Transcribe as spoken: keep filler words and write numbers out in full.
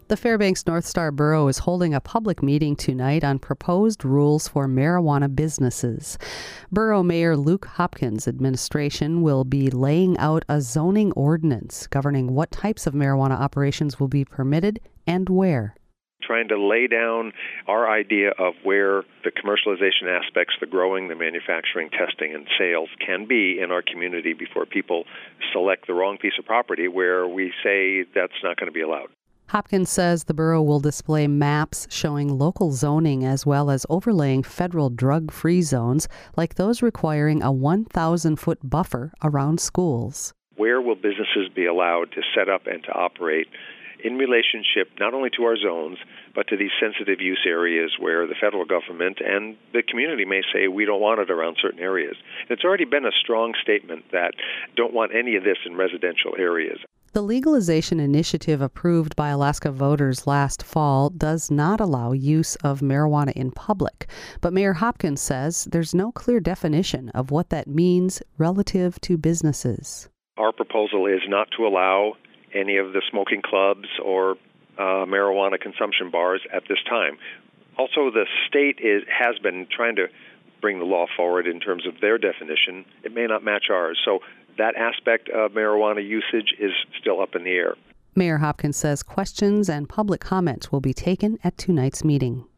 The Fairbanks North Star Borough is holding a public meeting tonight on proposed rules for marijuana businesses. Borough Mayor Luke Hopkins' administration will be laying out a zoning ordinance governing what types of marijuana operations will be permitted and where. Trying to lay down our idea of where the commercialization aspects, the growing, the manufacturing, testing, and sales can be in our community before people select the wrong piece of property where we say that's not going to be allowed. Hopkins says the borough will display maps showing local zoning as well as overlaying federal drug-free zones like those requiring a one thousand foot buffer around schools. Where will businesses be allowed to set up and to operate in relationship not only to our zones, but to these sensitive use areas where the federal government and the community may say we don't want it around certain areas. It's already been a strong statement that don't want any of this in residential areas. The legalization initiative approved by Alaska voters last fall does not allow use of marijuana in public, but Mayor Hopkins says there's no clear definition of what that means relative to businesses. Our proposal is not to allow any of the smoking clubs or uh, marijuana consumption bars at this time. Also, the state is, has been trying to bring the law forward in terms of their definition. It may not match ours. So that aspect of marijuana usage is still up in the air. Mayor Hopkins says questions and public comments will be taken at tonight's meeting.